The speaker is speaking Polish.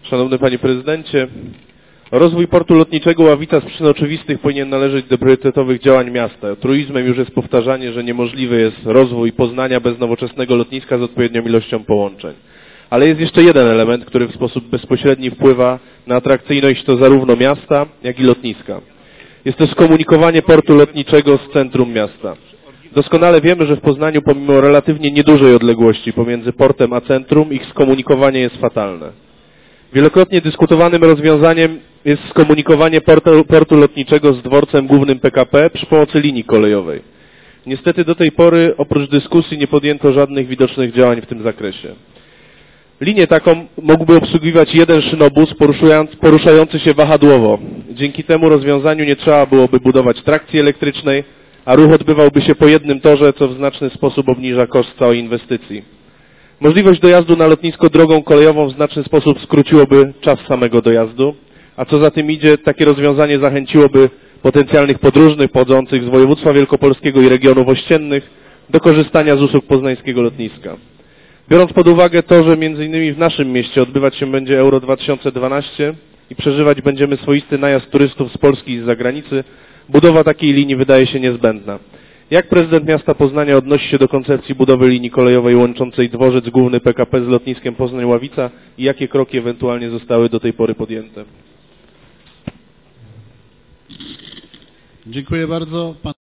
Szanowny Panie Prezydencie, rozwój portu lotniczego Ławica z przyczyn oczywistych powinien należeć do priorytetowych działań miasta. Truizmem już jest powtarzanie, że niemożliwy jest rozwój Poznania bez nowoczesnego lotniska z odpowiednią ilością połączeń. Ale jest jeszcze jeden element, który w sposób bezpośredni wpływa na atrakcyjność to zarówno miasta, jak i lotniska. Jest to skomunikowanie portu lotniczego z centrum miasta. Doskonale wiemy, że w Poznaniu pomimo relatywnie niedużej odległości pomiędzy portem a centrum ich skomunikowanie jest fatalne. Wielokrotnie dyskutowanym rozwiązaniem jest skomunikowanie portu lotniczego z dworcem głównym PKP przy pomocy linii kolejowej. Niestety do tej pory oprócz dyskusji nie podjęto żadnych widocznych działań w tym zakresie. Linię taką mógłby obsługiwać jeden szynobus poruszający się wahadłowo. Dzięki temu rozwiązaniu nie trzeba byłoby budować trakcji elektrycznej, a ruch odbywałby się po jednym torze, co w znaczny sposób obniża koszt całej inwestycji. Możliwość dojazdu na lotnisko drogą kolejową w znaczny sposób skróciłoby czas samego dojazdu, a co za tym idzie, takie rozwiązanie zachęciłoby potencjalnych podróżnych pochodzących z województwa wielkopolskiego i regionów ościennych do korzystania z usług poznańskiego lotniska. Biorąc pod uwagę to, że m.in. w naszym mieście odbywać się będzie Euro 2012 i przeżywać będziemy swoisty najazd turystów z Polski i z zagranicy, budowa takiej linii wydaje się niezbędna. Jak prezydent miasta Poznania odnosi się do koncepcji budowy linii kolejowej łączącej dworzec główny PKP z lotniskiem Poznań-Ławica i jakie kroki ewentualnie zostały do tej pory podjęte? Dziękuję bardzo.